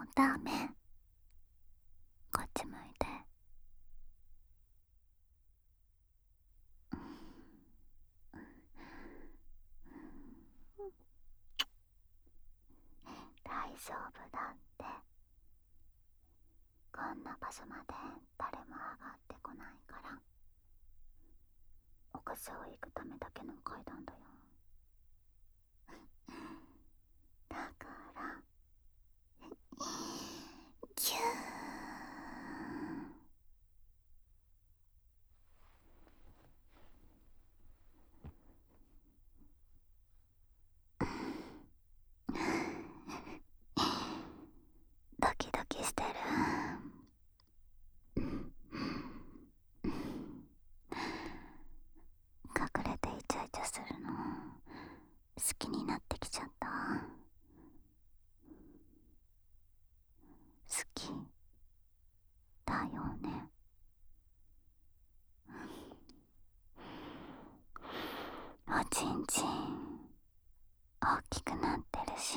ダメ。こっち向いて。大丈夫だって。こんな場所まで誰も上がってこないから。屋上行くためだけの階段だよ。だからキュードキドキしてる。隠れてイチャイチャするの好きになってきちゃった。好きだよね。おちんちん大きくなってるし、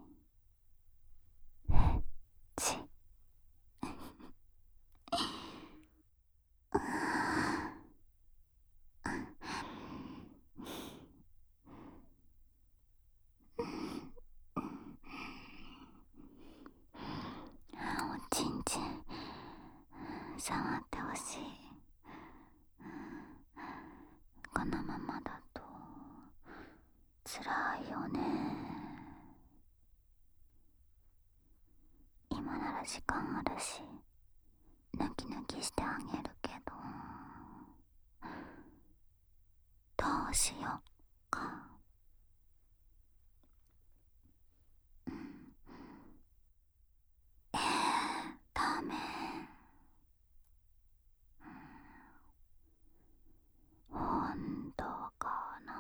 ちおちんちん触ってほしい。このままだと辛いよね。今なら時間あるし抜き抜きしてあげるけど、どうしよっか。ダメ。本当かな。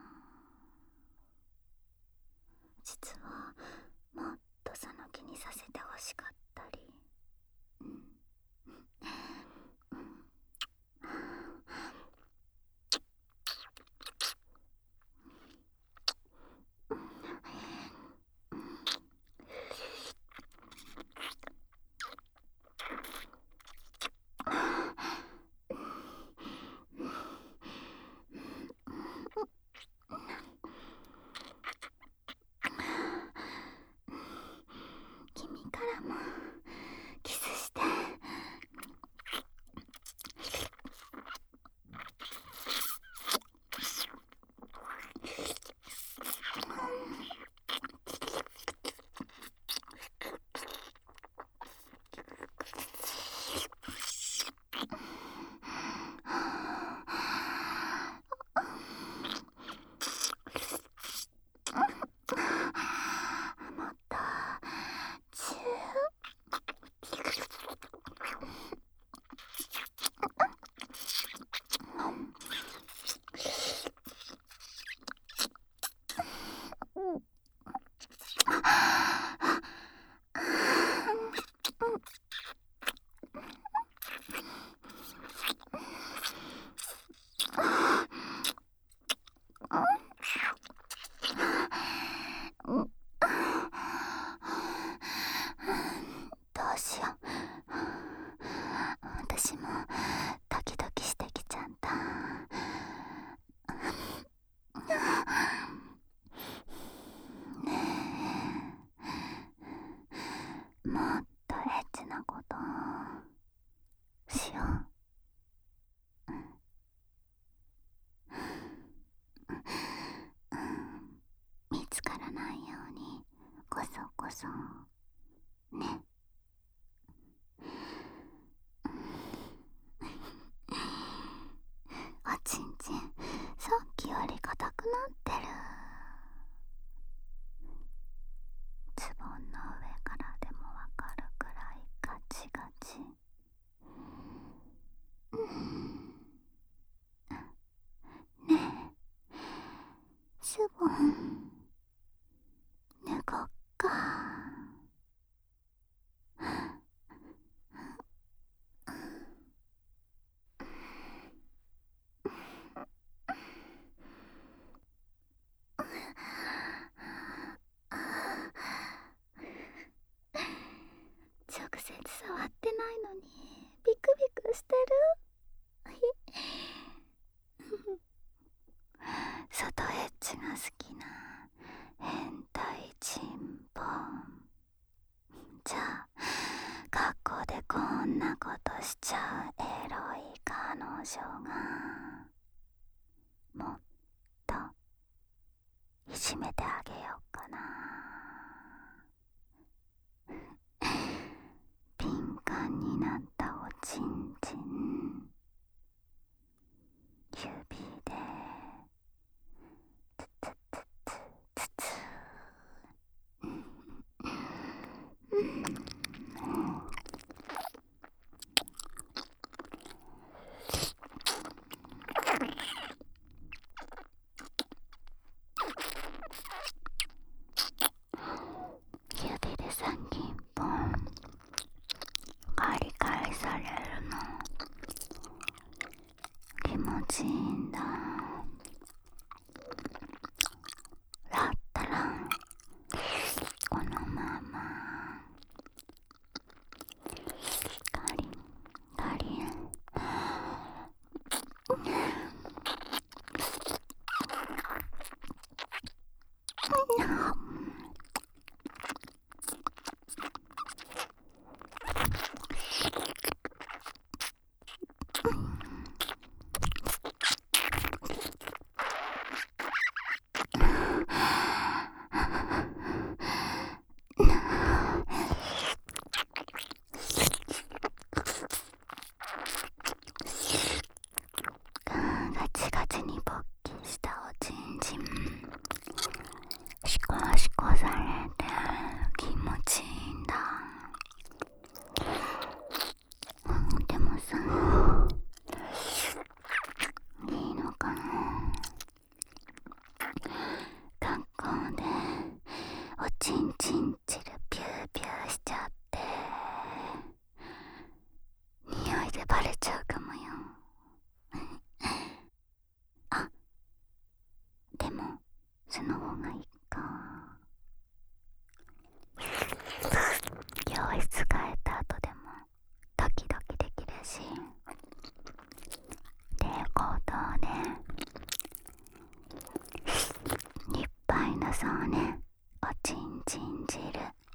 実はもっとその気にさせてほしかったり。君からもキスして。もっとチュどうしよう。私もドキドキしてきちゃった。ねえ、もっとエッチなことしよう。見つからないようにこそこそね。おちんちんさっきより硬くなってる。ズボンの上からでもわかるくらいガチガチ。ねえ、ズボン脱ごっか。 直接触ってないのにビクビクしてる。外エッチが好きな変態チンポン。じゃあ学校でこんなことしちゃうエロい彼女がもっといじめてあげようかな。敏感になったおちんちん指でツツツツツツ指で先っぽカリカリされるの気持ちいいんだ。だったらこのままカリカリガチガチに勃起したおちんちんシコシコされて気持ちいいんだ。でもさ、いいのかな。学校でおちんちん汁ピューピューしちゃって匂いでバレちゃうかもよ。あ、でもその方がいいか。教室帰った後でもドキドキできるし、ってことでいっぱい出そうね、おちんちん汁。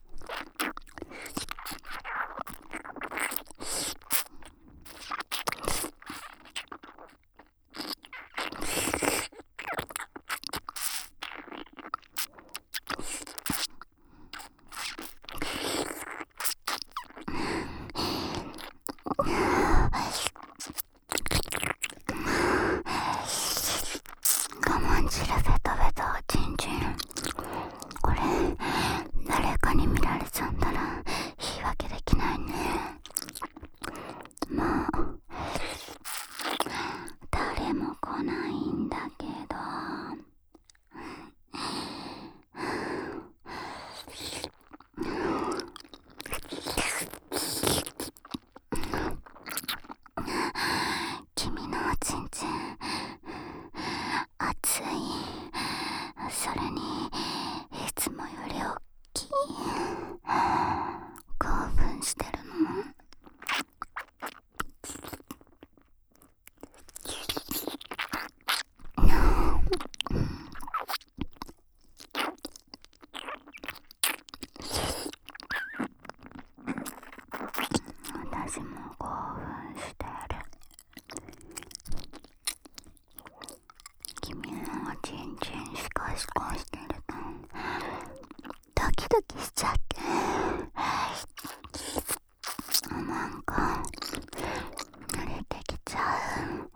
我慢汁ベタベタおちんちん。これ誰かに見られちゃったら言い訳できないね。まあ誰も来ないんだけど君のおちんちん熱い。それにいつもより大きい。興奮してるの？私も興奮してる。君のおちんちんシコシコしてるとドキドキしちゃって、なんか慣れてきちゃう。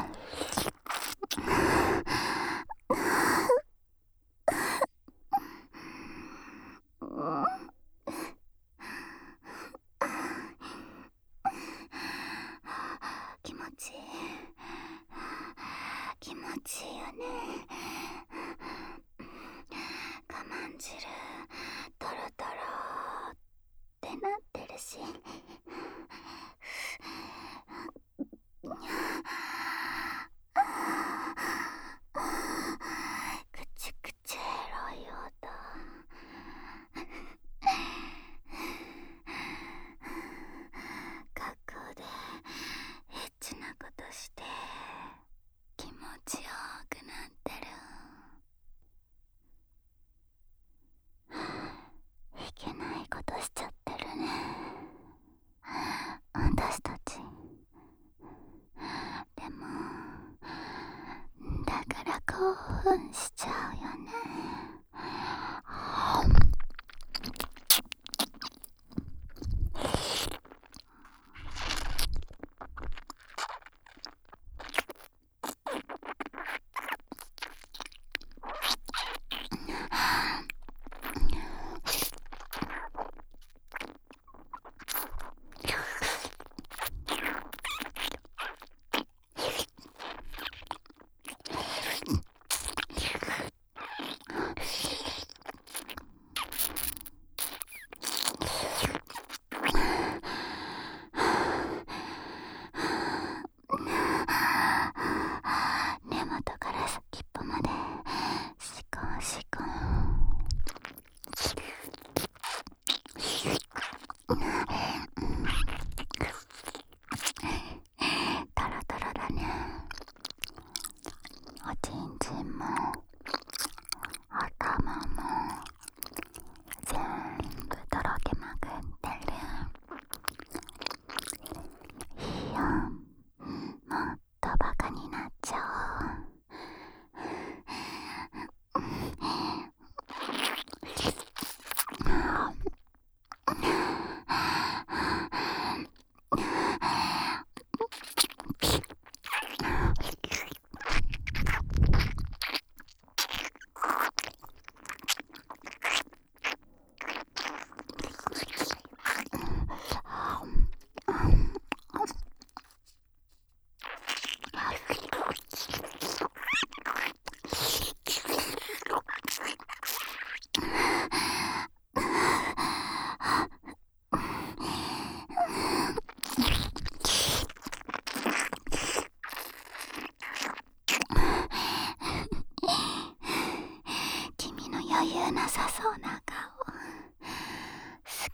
気持ちいい。気持ちいいよね。我慢汁トロトロってなってるし、くちくちエロい音。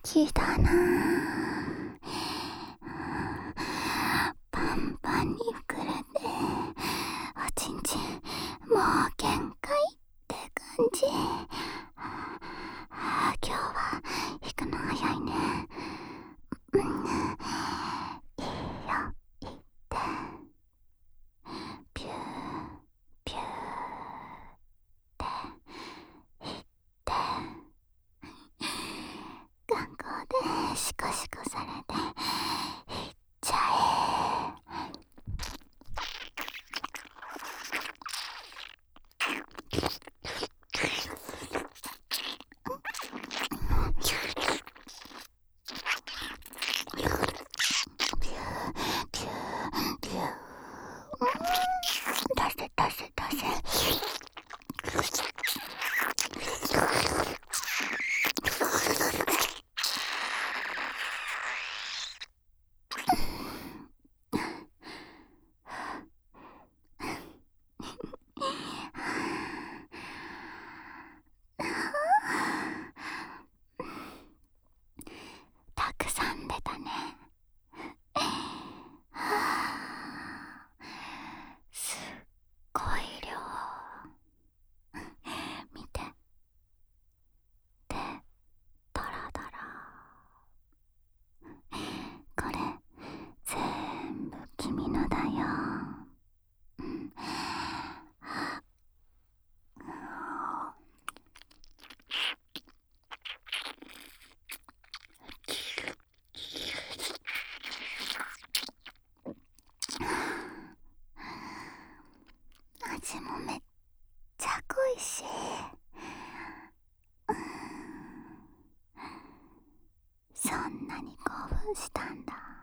きだな。パンパンに膨れておちんちんもう限界って感じ。今日は行くの早いね。いいよ、行ってピューピューって行って学校でシコシコされて行っちゃえ。出せ。たくさん出たね。すっごい量。見て。で、ドラドラ。これ全部君のだよ。味もめっちゃ濃いし、そんなに興奮したんだ。